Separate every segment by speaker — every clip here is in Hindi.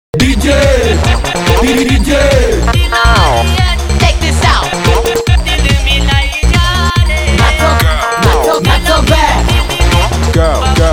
Speaker 1: DJ, DJ.
Speaker 2: Check this out. Not so bad.
Speaker 1: Go, go.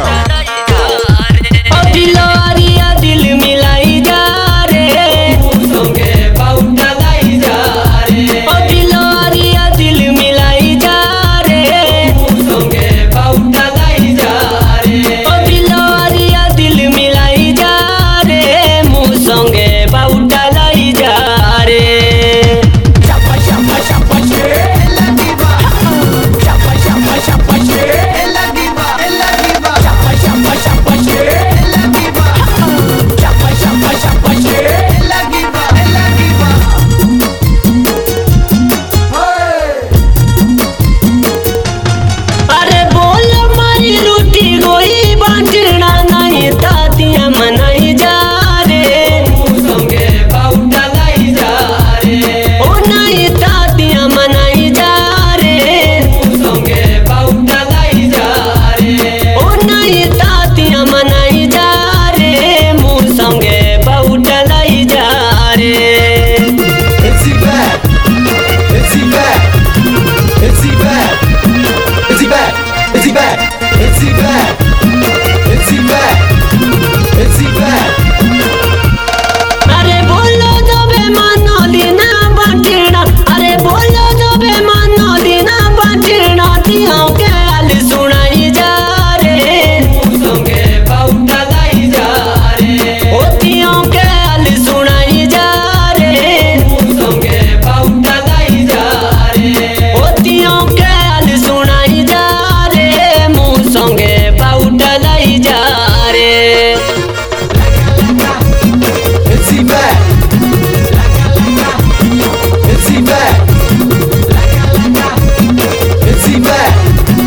Speaker 3: दिलारिया दिल मिलाई जा रे संगे बाउटा लाई जा रे दिलारिया दिल मिलाई जा रे संगे बाउटा लाई जा रे दिलारिया दिल मिलाई जा रे मुँह संगे बाउटा लाई जा रे
Speaker 2: Chapa, chapa, chapa, la diva. Chapa, chapa, chapa, la diva. Chapa, chapa, chapa, la diva. Chapa, chapa, chapa, la diva.
Speaker 3: अरे बोल मारी रोटी गोई बांटना नहीं तातियां मनाई जा रे संगे बाउटा लाई जा रे ओ नहीं तातियां मनाई जा रे संगे बाउटा लाई जा रे ओ नहीं तातियां मनाई जा रे मुँह संगे बाउटा लाई जा रे
Speaker 1: It's he back. It's he back. It's he back. It's he back. It's he back. It's he back. It's he back. It's he back.
Speaker 3: अरे बोलो तो बेमानो दीना बांटना अरे बोलो तो बेमानो दीना बांटना तियों के हाल सुनाई जा रे संगे बाउटा लाई जा रे ओ तियों के हाल सुनाई जा रे संगे बाउटा लाई जा रे ओ तियों के हाल सुनाई जा रे मुँह संगे बाउटा लाई जा रे
Speaker 1: It's he back. It's he back. It's he back.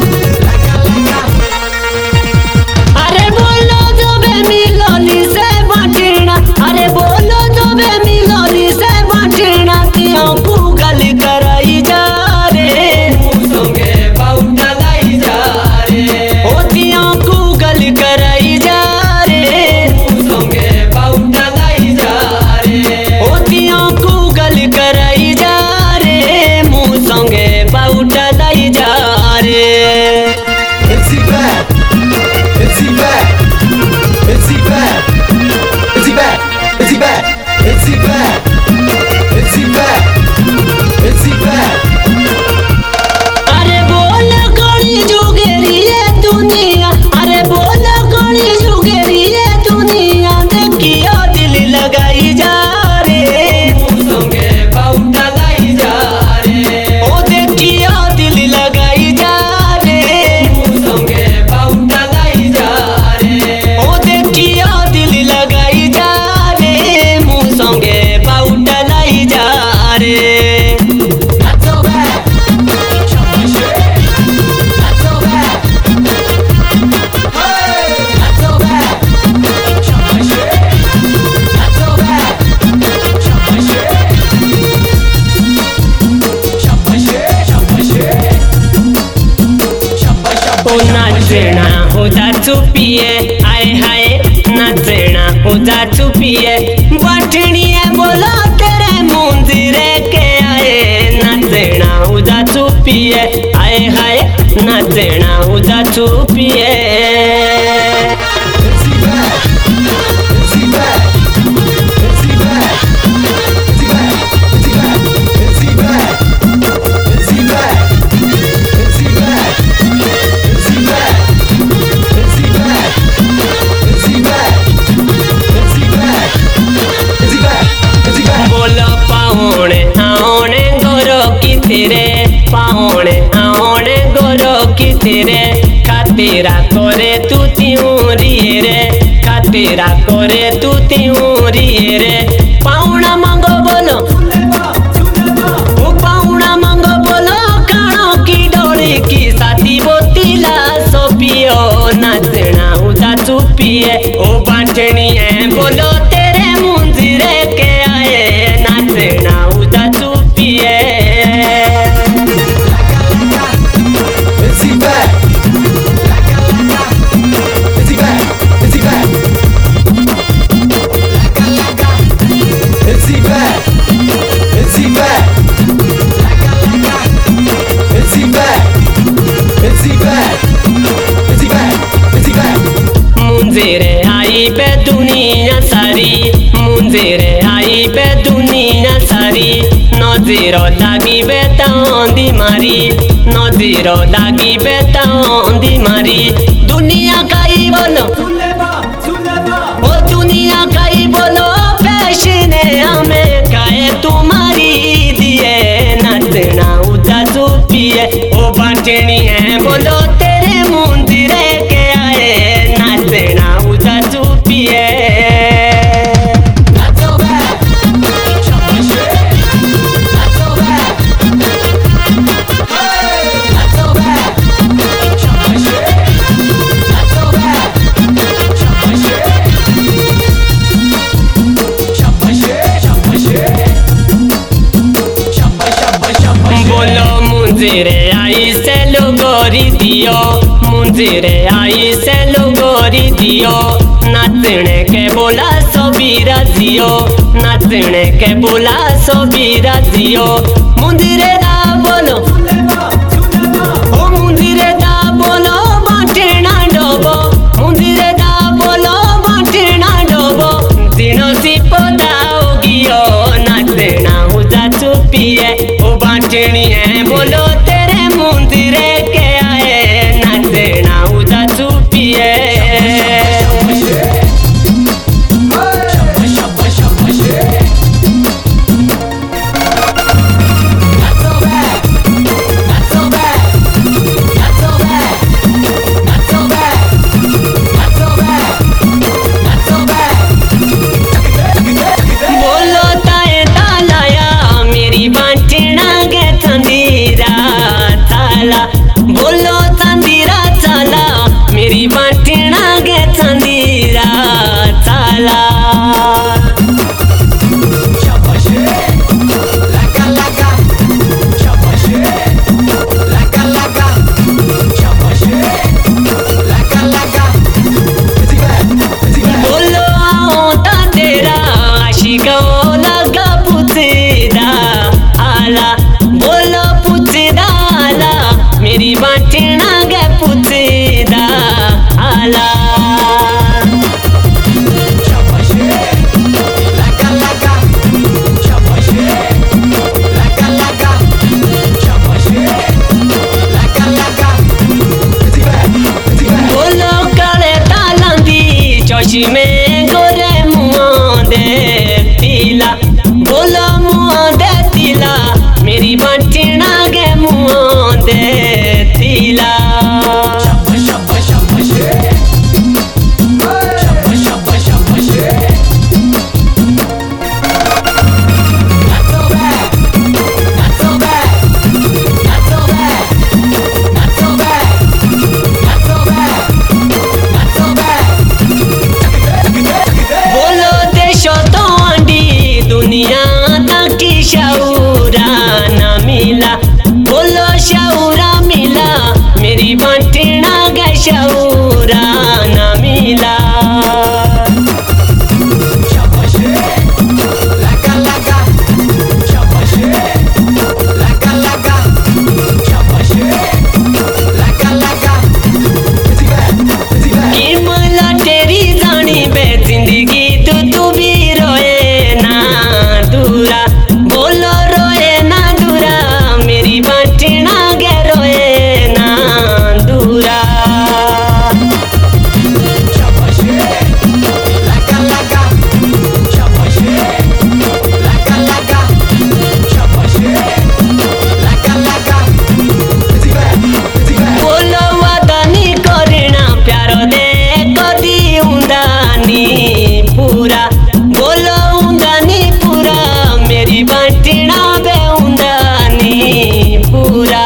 Speaker 3: अरे बोलो तो बे मिलोली से बांटना अरे बोलो तो बे मिलोली से बांटना तियों को गल कराई जा रे संगे बाउटा लाई जा रे ओ तियों को गल कराई जा रे संगे बाउटा लाई जा रे ओ तियों को गल कराई जा रे मुँह संगे बाउटा लाई जा रे
Speaker 1: It's he back. It's he back. It's he back. It's he back. It's he back. It's he back. It's he back. It's he back.
Speaker 3: अरे बोल कौड़ी जुगेरी ये दुनिया अरे बोल कौड़ी जुगेरी ये दुनिया देखियो दिल लगाई जा रे संगे बाउटा लाई जा रे ओ देखियो दिल लगाई जा रे संगे बाउटा लाई जा रे ओ देखियो दिल लगाई जा रे मुँह संगे बाउटा लाई जा रे
Speaker 2: Not so bad. Chapa, not so bad. Not so bad. Chapa, not so bad.
Speaker 3: ओ नाचना होता चुपिए आए हाय नाचना होता चुपिए बाटनिए बोलो तेरे मुंदिरे के आए नाचना होता चुपिए आए हाय नाचना होता चुपिए
Speaker 1: It's he back. It's he back. It's he back. It's he back. It's he back. It's he back. It's he back. It's he back. It's he back. It's he back. It's he back. It's he back. It's he back.
Speaker 3: बोलो पाहुणे आने गोरो की तेरे पाहुणे आने गोरो की तेरे खातेरा करे तू त्योरी रे खातेरा करे तू त्योरी रे पाहुणा मांगो बोलो ओ पाहुणा मांगो बोलो कानो की डोली की साथी बोतीला सोपियो नाचना उदा चुपिए ओ बांटनिए बोलो तेरे मुंजिरे के आए नाचना उदा चुपिए
Speaker 1: It's he back. It's he back. It's he back.
Speaker 3: सारी मुंजिरे आई बे दुनिया सारी नजरो लागी बे तांदी मारी नजरो लागी बे तांदी मारी दुनिया का ही बोलो ओ दुनिया का ही बोलो पैशने हमें काहे तुम्हारी दिए नचना उदा चुपिए ओ बाटनी है बोलो तेरे मुंदिरे के आए नचना उदा चुपिए मुंजिरे आई से लोगोरी दियो मुंजिरे आई से लोगोरी दियो नाचने के बोला सबीरा जियो नाचने के बोला सबीरा जियो मुंजिरे दा बोलो ओ मुंजिरे दा बोलो बाटना डोबो मुंजिरे दा बोलो बाटना डोबो दिनो सी पोदा होगियो नाचना उदा चुपिए ओ बाटनी है बोलो तेरे मुंदिरे के आए नचना उदा चुपिए बोलो ताए तालाया मेरी बाटना के तंदीरा ताला बोलो तंदीरा ताला मेरी बाटना के तंदीरा ताला बोलो आओ ता तेरा आशिको लगा पुछदा आला बोलो पुछदा आला मेरी बाटना के पुछदा आला बोलो काले तालांदी चौशी में गोरे मुँह दे पीला बोलो मुँह दे तिला मेरी बाटना के मुँह दे तिला बोलो देशो तो अंडी दुनिया तकी शाऊरा ना मिला बोलो शाऊरा मिला मेरी बाटना के शाऊरा ना मिला किमला तेरी जानी बे जिंदगी तू भी रोए ना दूरा बोलो रोए ना दूरा मेरी बाटना के रोए ना दूरा बोलो वादानी करना प्यारो दे कदी उंदानी पूरा बोलो उंदानी पूरा मेरी बाटना बे उंदानी पूरा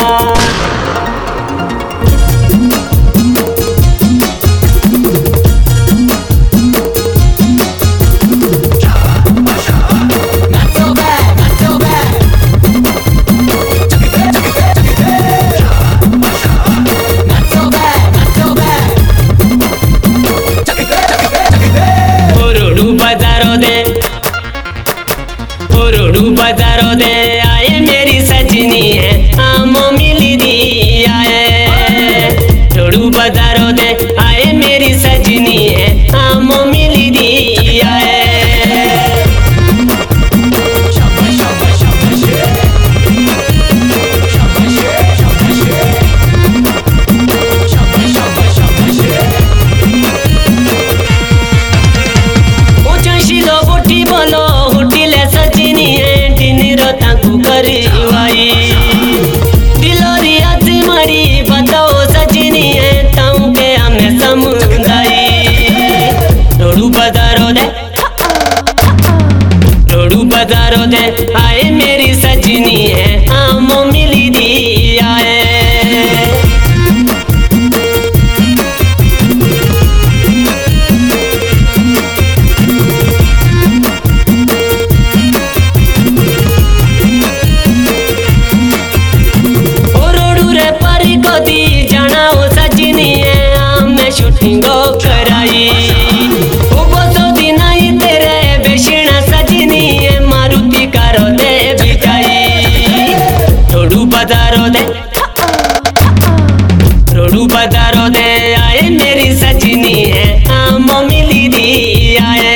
Speaker 3: बजारो दे आए मेरी सजनी है आमो मिली दी आए रोडू बजारो दे आए मेरी सजनी है आमो मिली दी करवाई दिलोरी आज मरी बताओ सजनी है ताऊ के हमें समुदाई रोडू बदारो दे रोडू बदारो दे आए मेरी सजनी है आमो मिली दी आए शूटिंगो कराई ओ बसो दिनाई तेरे बेशिना सजनी है मारुति कारो दे बिठाई रोडू बदारो दे आए मेरी सजनी है आमो मिली दी आए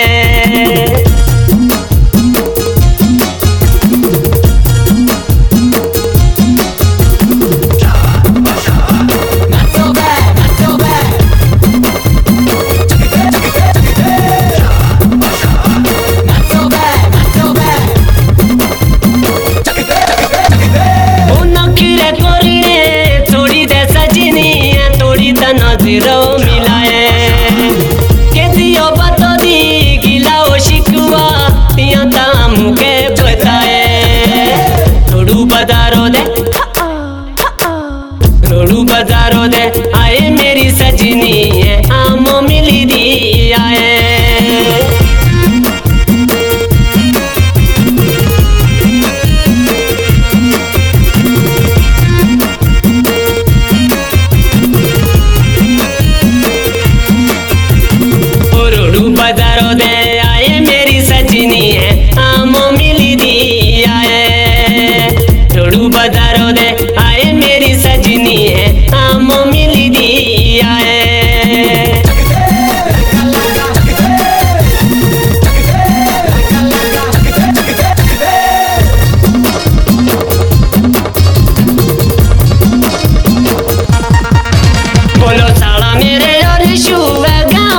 Speaker 3: नजरो मिलाए के दियो बतो दी गिलाओ शिकवा पिया ताम के बताए रोडू बदारो दे आए मेरी सजनी है आमो मिली दी आए बदारो दे आए मेरी सजनी है आमो मिली दी आए रोडू बदारो दे आए मेरी सजनी है आमो मिली दी आए बोलो साला मेरे और शुआ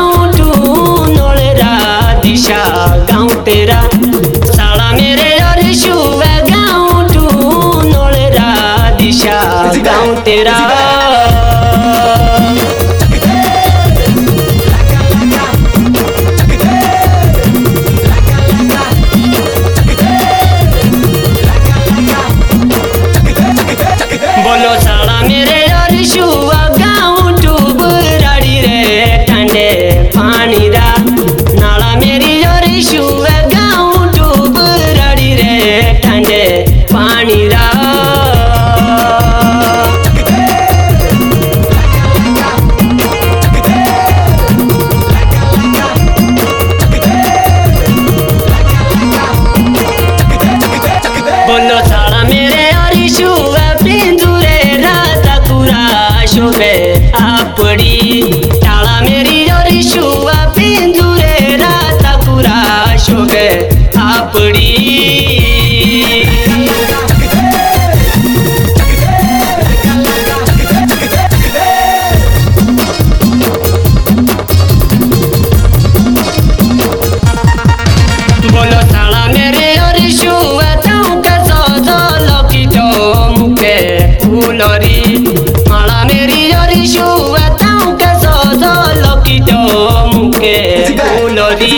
Speaker 3: गाँव तेरा साला मेरे और शुआ गाँव टू नोलरा दिशा गाँव तेरा बोलो साला मेरे और शुआ गाँव टू बुराड़ी रे ठंडे पानी रा नाला मेरी और शुआ गाँव डूब रड़ी रे ठंडे पानी रा बोलो साला मेरे और शुआ पिंजूरे राता कुरा शोभे आपड़ी ताला मेरी और शुआ पिंजूरे राता कुरा शोभे आपड़ी बोलो साला मेरे और शुआ ताऊ का सो लकी तो मुके फूलोरी माला मेरी और शुआ ताऊ का सो लकी तो मुके फूलोरी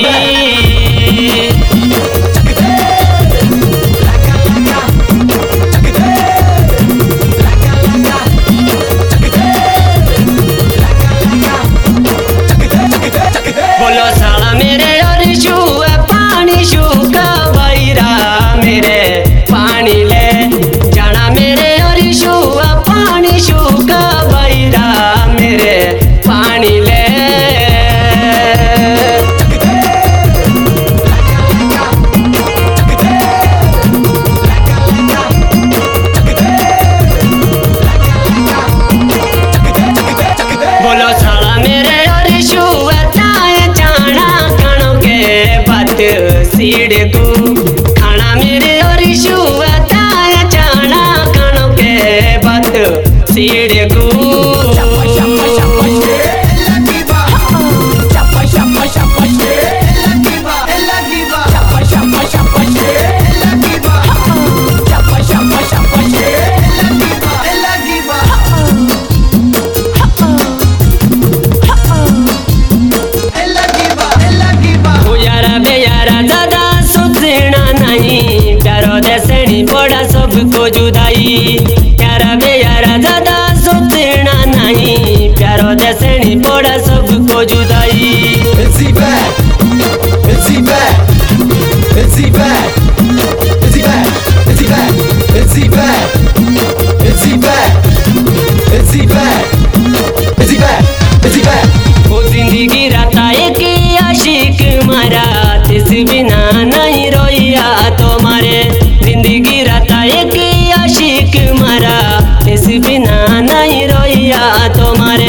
Speaker 3: बोलो साला मेरे और शुआ पानी शुका वैरा मेरे पानी ले जाना मेरे और शुआ पानी शुका वैरा मेरे पानी ले बोलो साला मेरे और शुआ ताए जाना कणों के बात सीढ़ को खाना मेरे और शुआ ताए जाना कणों के बात सीढ़ को
Speaker 1: Chapa
Speaker 3: ज्यादा सोचना नहीं, प्यारो देसनी पड़ा सबको जुदाई। यारा बेयारा ज्यादा सोचना नहीं, प्यारो देसनी पड़ा सबको जुदाई।
Speaker 1: Is he back? Is he back? Is he back? Is he back? Is he back? Is he back? Is he back? Is he back? Is he back? Is he back?
Speaker 3: वो जिंदगी राता एक आशिक मारा, तिस बिना नहीं रोया तुम्हारे। जिंदगी राता एक आशिक मारा, तिस बिना नहीं रोया तुम्हारे।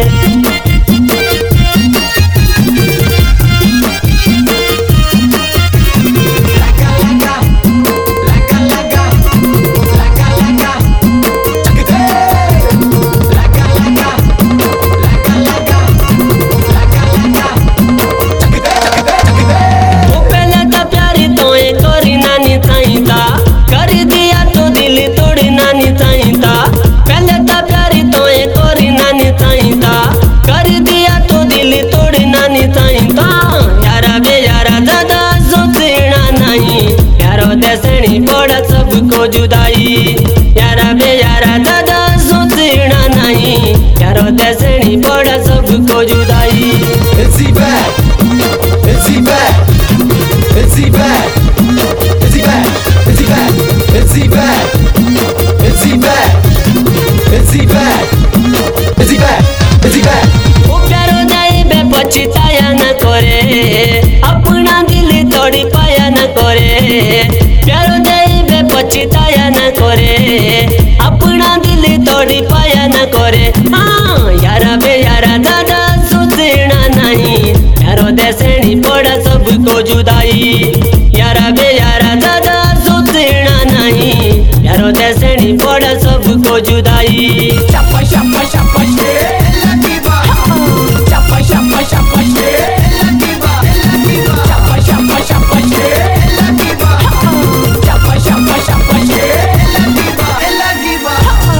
Speaker 3: देसनी पड़ा सबको जुदाई। यारा बेयारा दादा सोचना नहीं, यारो देसनी पड़ा सबको जुदाई।
Speaker 1: Is he back? Is he back? Is he back? Is he back? Is he back? Is he back? Is he back? Is he back? Is he back? Is he back?
Speaker 3: वो प्यारो जाए बे पछताया न करे, अपना दिल तोड़ी पाया न करे। प्यारो जाए बे पछताया न करे, अपना दिल तोड़ी पाया न करे। हाँ यारा बेयारा दादा सोचना नहीं, यारो देसनी पड़ा सबको जुदाई। यारा बेयारा दादा सोचना नहीं, यारो देसनी पड़ा सबको जुदाई।
Speaker 2: Chapa, chapa, chapa, la diva. Chapa, chapa, chapa, la diva. Chapa, chapa, chapa, la diva. Chapa, chapa, chapa, la diva.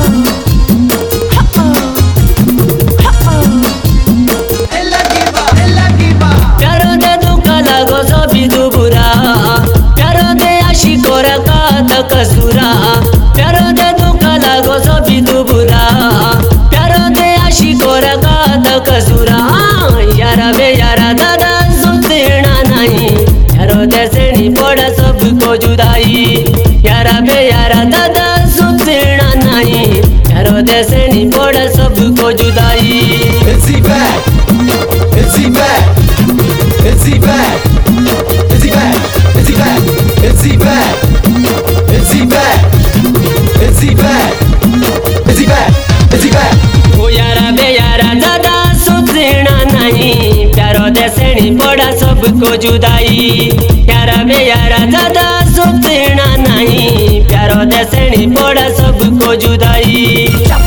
Speaker 2: La diva.
Speaker 3: प्यारो दे दुख लागो सभी दुबुरा, प्यारो दे आशिकों का कसूरा। प्यारो दे दुख लागो सभी दुबुरा, प्यारो दे आशिकों का कसूरा। यारा बेयारा दादा सोचना नहीं, यारो देसनी पड़ा सबको जुदाई। यारा बेयारा दादा सोचना नहीं, यारो देसनी पड़ा सबको जुदाई।
Speaker 1: Is he back? Is he back? Is he back? Is he back? Is he back? Is he back? Is he back? Is he back? Is he back? Is he back?
Speaker 3: ओ यारा बेयारा दादा सोचना नहीं, प्यारो देसनी पड़ा सबको जुदाई। यारा बेयारा दादा सोचना नहीं, प्यारो देसनी पड़ा सबको जुदाई।
Speaker 2: Chapa,